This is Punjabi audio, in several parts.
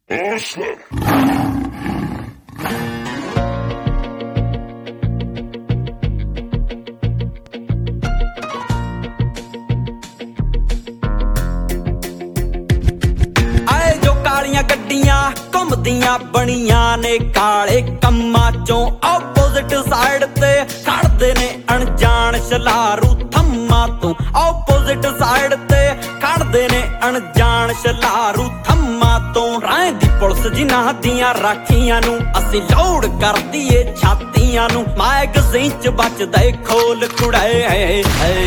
Awesome. ਆਏ ਜੋ ਕਾਲੀਆਂ ਗੱਡੀਆਂ ਘੁੰਮਦੀਆਂ ਬਣੀਆਂ ਨੇ ਕਾਲੇ ਕੰਮਾਂ ਚੋਂ ਆਪੋਜ਼ਿਟ ਸਾਈਡ ਤੇ ਖੜਦੇ ਨੇ ਅਣਜਾਣ ਛਲਾਰੂ ਥੰਮਾਂ ਤੋਂ ਆਪੋਜ਼ਿਟ ਸਾਈਡ ਤੇ ਖੜਦੇ ਨੇ ਅਣਜਾਣ ਛਲਾਰੂ ਥੰਮਾਂ ਤੋਂ ਰਾਹ ਦੀ ਪੁਲਿਸ ਜਿਨ੍ਹਾਂ ਦੀਆਂ ਰਾਖੀਆਂ ਨੂੰ ਅਸੀਂ ਲੋਡ ਕਰ ਦਈਏ ਛਾਤੀਆਂ ਨੂੰ ਮੈਗਜ਼ੀਨ ਚ ਬਚਦੇ ਖੋਲ ਕੁੜੇ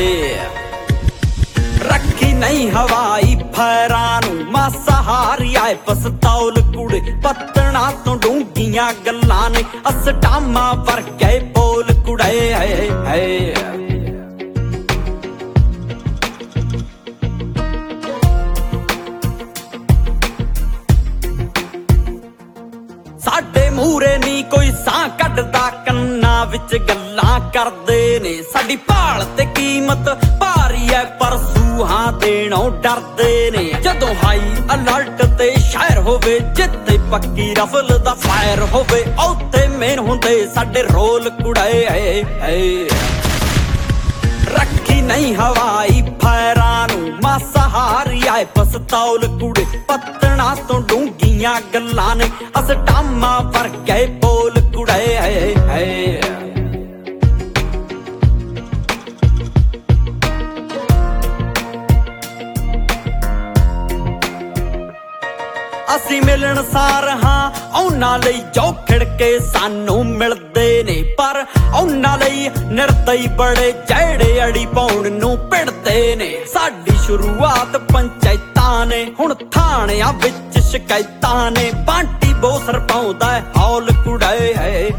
ਰੱਖੀ ਨਹੀਂ ਹਵਾਈ ਫੈਰਾਂ ਨੂੰ ਮਾਸਾਹਾਰੀ ਆਏ ਪਸਤੌਲ ਕੁੜੇ ਪਤਣਾ ਤੋਂ ਡੂੰਘੀਆਂ ਗੱਲਾਂ ਨੇ ਅਸਟਾਮਾਂ ਵਰਗੇ ਬੋਲ ਕੁੜੇ ਸਾਡੇ ਮੂਰੇ ਨਹੀਂ ਕੋਈ ਸਾਹ ਕੱਢਦਾ ਕੰਨਾਂ ਵਿੱਚ ਗੱਲਾਂ ਕਰਦੇ ਨੇ ਸਾਡੀ ਭਾਲ ਤੇ ਕੀਮਤ ਭਾਰੀ ਐ ਪਰ ਸੂਹਾਂ ਦੇਣੋਂ ਡਰਦੇ ਨੇ ਜਦੋਂ ਹਾਈ ਅਲਰਟ ਤੇ ਸ਼ਾਇਰ ਹੋਵੇ ਜਿੱਥੇ ਪੱਕੀ ਰਫਲ ਦਾ ਫਾਇਰ ਹੋਵੇ ਉੱਥੇ ਮੇਨ ਹੁੰਦੇ ਸਾਡੇ ਰੋਲ ਕੁੜੇ ਰੱਖੀ ਨਹੀਂ ਹਵਾਈ ਫੈਰਾਂ ਨੂੰ ਮਾਸਾਹਾਰੀ ਆਏ ਪਸਤੌਲ ਕੁੜੇ ਪਤਣਾ ਤੋਂ ਡੂੰਘੀਆਂ ਗੱਲਾਂ ਨੇ ਅਸਟਾਮਾਂ ਵਰਗੇ ਬੋਲ ਕੁੜੇ ਅਸੀਂ ਮਿਲਣਸਾਰ ਹਾਂ ਉਹਨਾਂ ਲਈ ਜੋ ਖਿੜਕੇ ਸਾਨੂੰ ਮਿਲਦੇ ਨੇ ਪਰ ਉਹਨਾਂ ਲਈ ਨਿਰਦਈ ਬੜੇ ਜਿਹੜੇ ਅੜੀ ਪਾਉਣ ਨੂੰ ਭਿੜਦੇ ਨੇ ਸਾਡੀ ਸ਼ੁਰੂਆਤ ਪੰਚਾਇਤਾਂ ਨੇ ਹੁਣ ਥਾਣਿਆਂ ਵਿੱਚ ਸ਼ਿਕਾਇਤਾਂ ਨੇ ਬਾਂਟੀ ਬੋਸਰ ਪਾਉਂਦਾ ਹੌਲ ਕੁੜੇ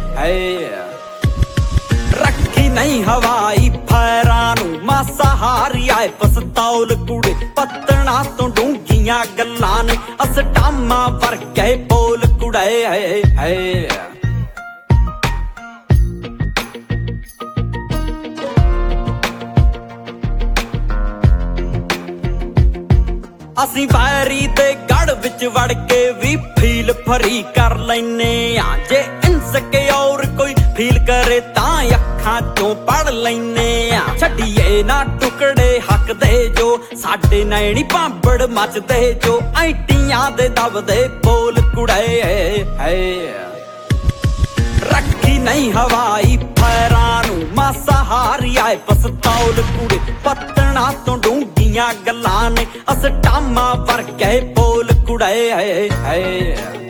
ਰੱਖੀ ਨਹੀਂ ਹਵਾਈ ਫੈਰਾਂ ਨੂੰ ਮਾਸਾਹਾਰੀ ਆਏ ਪਸਤੌਲ ਕੁੜੇ ਪਤਣਾ ਤੋਂ ਡੂੰਘੀਆਂ ਗੱਲਾਂ ਨੇ ਅਸਟਾਮਾਂ ਵਰਗੇ ਬੋਲ ਕੁੜੇ ਅਸੀਂ ਵੈਰੀ ਦੇ ਗੜ ਵਿੱਚ ਵੜ ਕੇ ਵੀ ਫੀਲ ਫਰੀ ਕਰ ਲੈਨੇ ਆ ਜੇ ਇਨਸਿਕਿਉਰ ਕੋਈ ਫੀਲ ਕਰੇ ਤਾਂ ਅੱਖਾਂ ਚੋਂ ਪੜ ਲੈਨੇ ਆ ਛੱਡੀਏ ਨਾ ਟੁਕੜੇ ਹੱਕ ਦੇ ਜੋ ਸਾਡੇ ਨੈਣੀ ਭਾਂਬੜ ਮੱਚਦੇ ਜੋ ਐਂਟੀਆਂ ਦੇ ਦਬਦੇ ਬੋਲ ਕੁੜੇ ਰੱਖੀ ਨਹੀਂ ਹਵਾਈ ਫੈਰਾਂ ਨੂੰ ਮਾਸਾਹਾਰੀ ਆਏ ਪਸਤੌਲ ਕੁੜੇ ਪਤਣਾ ਤੋਂ ਡੂੰਘੀਆਂ ਗੱਲਾਂ ਨੇ ਅਸਟਾਮਾਂ ਵਰਗੇ ਬੋਲ ਕੁੜੇ